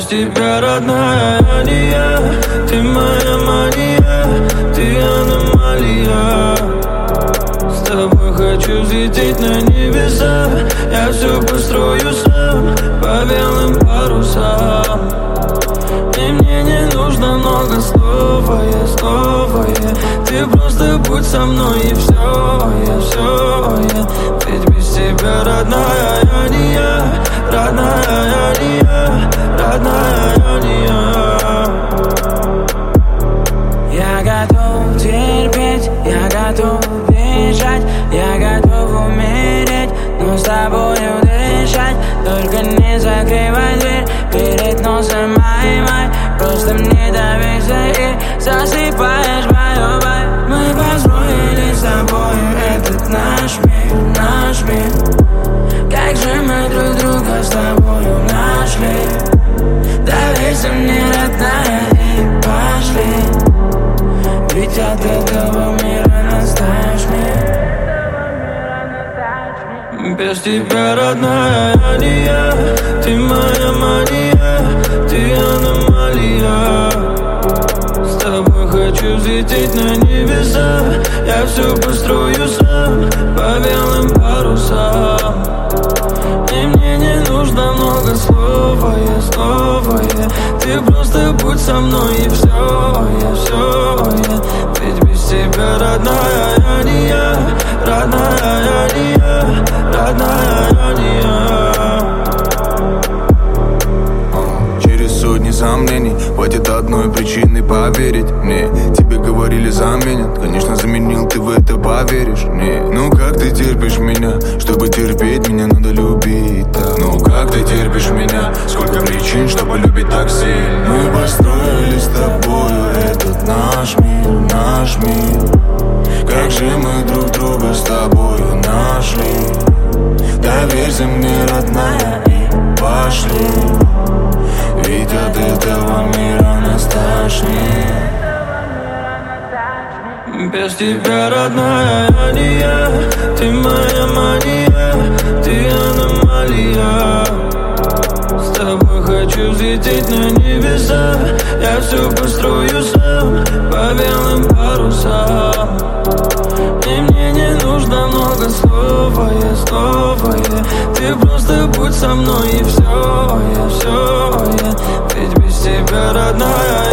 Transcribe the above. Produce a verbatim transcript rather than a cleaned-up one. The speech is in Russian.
тебя, родная, я не я. Ты моя мания, ты аномалия. С тобой хочу взлететь на небеса. Я все построю сам по белым парусам. И мне не нужно много слова, я снова я. Ты просто будь со мной и все, я все я. Ведь без тебя, родная, я не я. Родная, я не я. Родная, я не я. Я готов терпеть, я готов бежать, я готов умереть, но с тобою дышать. Только не закрывай дверь перед носом май-май. Просто мне доверься и засыпаешь мою боль. Мы построили с тобою этот наш мир, наш мир. Как же мы друг друга с тобою нашли. Доверься мне, родная, и пошли. Ведь от этого мира настаешь мне. Без тебя, родная, я не я. Ты моя мания, ты аномалия. С тобой хочу взлететь на небеса. Я все построю сам по белым парусам. И мне не нужно много слова, я снова я. Ты просто будь со мной и все, я все я. Ведь без тебя, родная, я не я. Родная, я не я. Родная, я не я. Через сотни сомнений хватит одной причины поверить мне. Тебе говорили заменят, конечно заменил, ты в это поверишь мне. Ну как ты терпишь меня? Чтобы терпеть меня надо любить так. Ну как ты терпишь меня? Сколько причин, чтобы любить так сильно. Мы построили с тобою этот наш мир, наш мир. Как же мы друг друга с тобою нашли. Доверься мне, родная, и пошли. Ведь от этого мира нас тошнит. Без тебя, родная, я не я. Ты моя мания, ты аномалия. С тобой хочу взлететь на небеса. Я все построю сам по белым парусам. И мне не нужно много слова, я снова я. Ты просто будь со мной и все, я все я. Ведь без тебя, родная,